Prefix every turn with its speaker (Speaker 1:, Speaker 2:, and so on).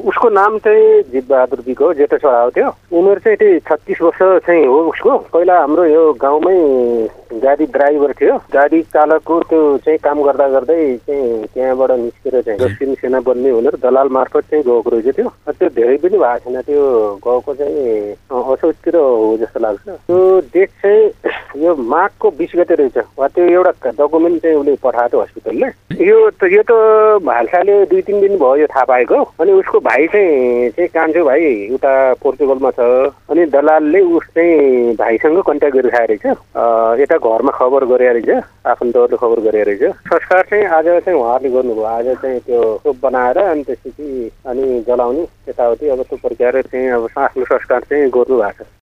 Speaker 1: उसको नाम चाहिँ जीवबहादुर विक हो, जेठो छोरा हो त्यो। उमेर चाहिँ 36 वर्ष चाहिँ हो उसको। पहिला हाम्रो यो गाउँमै गाडी ड्राइभर थियो। गाडी चालकको त्यो चाहिँ काम गर्दा गर्दै चाहिँ त्यहाँबाट निस्केर चाहिँ दक्षिण सेना बन्ने भनेर दलाल मार्फत चाहिँ गएको रहेछ त्यो। त्यो धेरै पनि भएको छैन, त्यो गएको चाहिँ असोजतिर हो जस्तो लाग्छ। त्यो डेट चाहिँ यो माघको 20 गते रहेछ। वा त्यो एउटा डकुमेन्ट चाहिँ उसले पठाएको थियो हस्पिटलले। यो त भान्साले 2-3 दिन भयो यो थाहा पाएको। अनि उसको भाइ चाहिँ कान्छो भाइ उता पोर्चुगलमा छ। अनि दलालले उस चाहिँ भाइसँग कन्ट्याक्ट गरिरहेको रहेछ। यता घरमा खबर गरे रहेछ, आफन्तहरूले खबर गरे रहेछ। संस्कार चाहिँ आज चाहिँ उहाँहरूले गर्नुभयो। आज चाहिँ त्यो सोप बनाएर अनि त्यसपछि अनि जलाउने यताउति अब त्यो प्रक्रिया चाहिँ अब आफ्नो संस्कार चाहिँ गर्नु भएको छ।